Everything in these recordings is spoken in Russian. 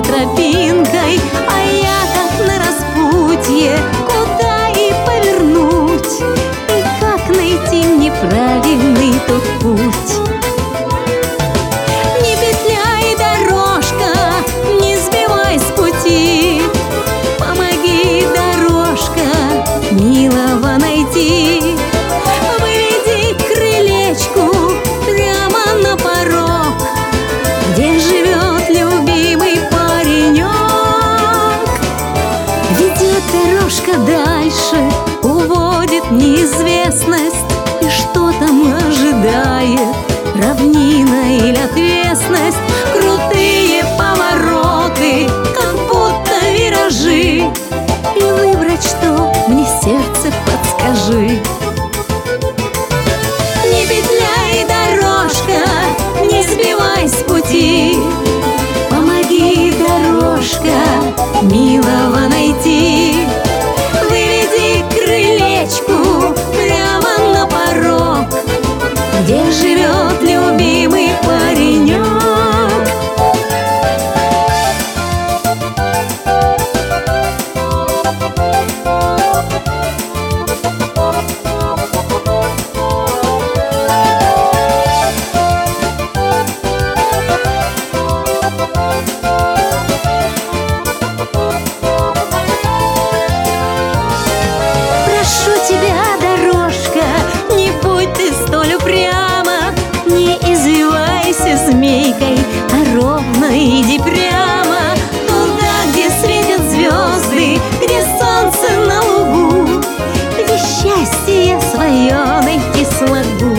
тропинкой, а я как на распутье, куда и повернуть, и как найти неправильный тот путь. Не петляй, дорожка, не сбивай с пути, помоги, дорожка, милого найти. Выведи к крылечку прямо на порог, где живет любимый паренек. Ведет дорожка дальше, уводит в неизвестность, и что там ожидает, равнина или отвесность. Крутые повороты, как будто виражи, и выбрать что мне сердце подскажи. Не петляй, дорожка, не сбивай с пути, помоги, дорожка, милого найти. Выведи к крылечку прямо на порог, где живет любимый паренек. Прошу тебя, дорожка, не будь ты столь упряма, не извивайся змейкой, а ровно иди прямо туда, где светят звезды, где солнце на лугу, где счастье я свое найти смогу.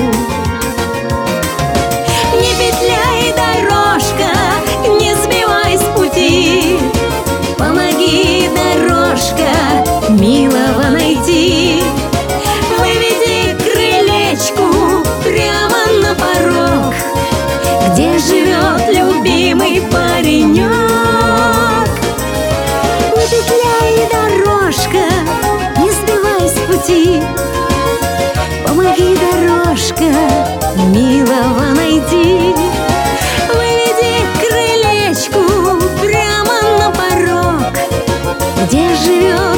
Не петляй, дорожка, не сбивай с пути, помоги, дорожка, милого найти. Выведи к крылечку прямо на порог, где живет любимый паренек. Не петляй, дорожка, не сбивай с пути, помоги, дорожка, милого найти. Выведи к крылечку прямо на порог, где живет